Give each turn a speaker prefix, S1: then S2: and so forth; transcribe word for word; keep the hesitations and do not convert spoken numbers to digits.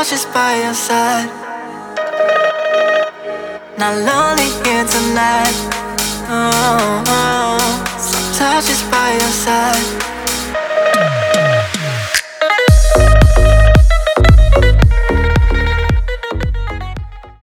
S1: just by your side. Not lonely here tonight. Oh, oh.